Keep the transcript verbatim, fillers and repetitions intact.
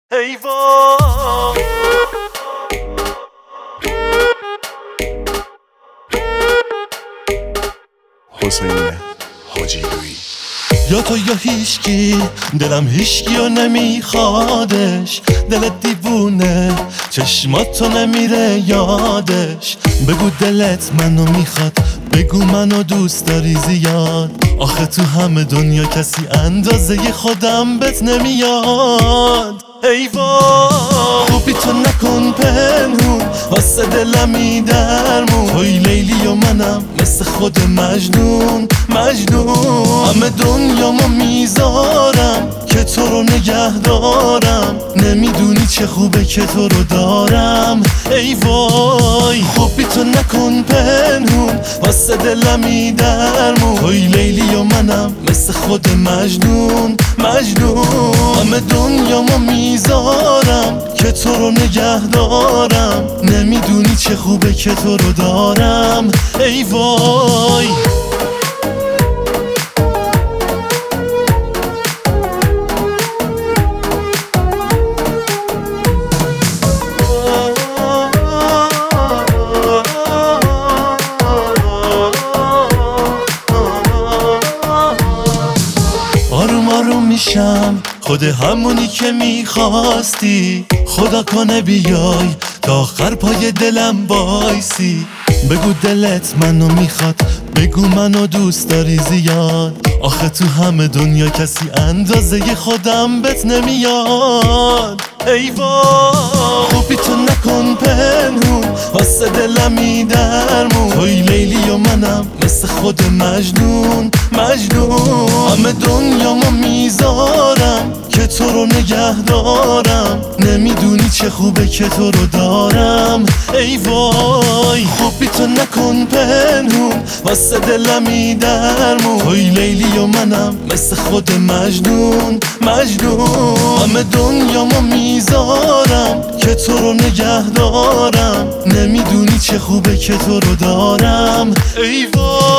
ای وای حسین حاجیلویی. یا تو یا هیشکی، دلم هیشکی و نمیخوادش. دلت دیوونه، چشماتو نمیره یادش. بگو دلت منو میخواد، بگو منو دوست داری زیاد. آخه تو همه دنیا کسی اندازه خودم بهت نمیاد. ای وای خوبی تو نکن پنهون، واسه دلمی درمون. توی لیلی و منم مثل خود مجنون مجنون. همه دنیامو میذارم که تو رو نگه دارم. نمیدونی چه خوبه که تو رو دارم. ای وای خوبی تو نکن پنهون، واسه دلمی درمون. توی لیلی و منم مثل خود مجنون مجنون. همه دنیامو میذارم که تو رو نگه دارم. نمیدونی چه خوبه که تو رو دارم. ای وای آروم آروم میشم، خود همونی که میخواستی. خدا کنه بیای تا آخر پای دلم بایسی. بگو دلت منو میخواد، بگو منو دوست داری زیاد. آخه تو همه دنیا کسی اندازه خودم بهت نمیاد. ای وای خوبی تو نکن پنهون، واسه دلمی درمون. توی لیلی و منم مثل خود مجنون مجنون. همه دنیامو میذارم که تو رو نگه دارم. نمیدونی چه خوبه که تو رو دارم. ای وای خوبی تو نکن پنهون، واسه دلمی درمون. توی لیلی و منم مثل خود مجنون مجنون. همه دنیامو میذارم که تو رو نگه دارم. نمیدونی چه خوبه که تو رو دارم. ای وای